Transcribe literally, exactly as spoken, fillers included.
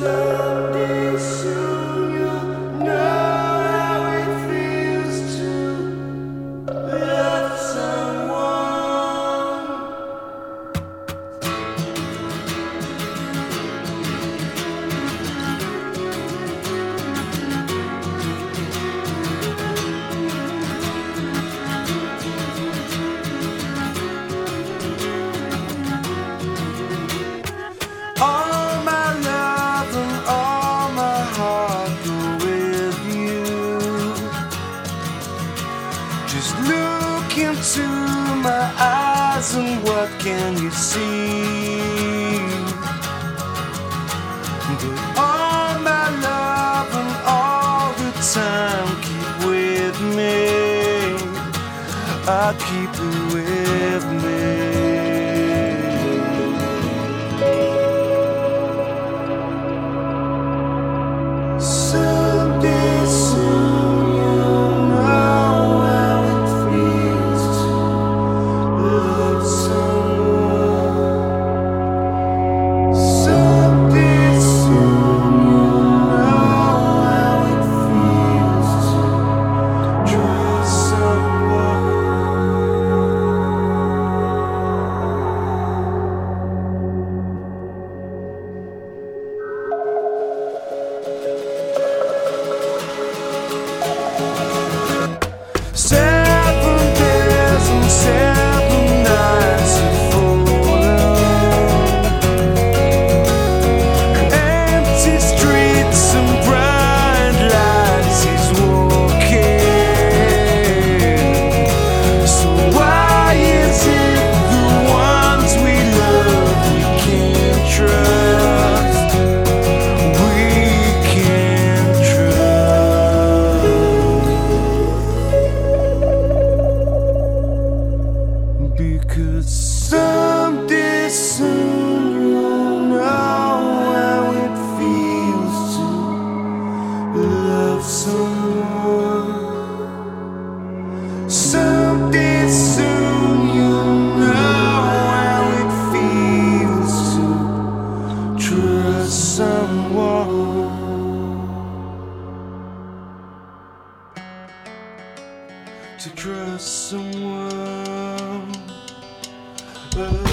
Someday soon you'll know how it feels to love someone. All my love and all my heart go with you. Just look into my eyes and what can you see? But all my love and all the time keep with me. I keep it with me. Someday soon you'll know how it feels to love someone. Someday soon you'll know how it feels to trust someone. Seven days and seven nights of falling, empty streets and bright lights he's walking. So why is it the ones we love we can't trust? We can't trust. Because someday soon you'll know how it feels to love someone. Someday soon you'll know how it feels to trust someone. To trust someone.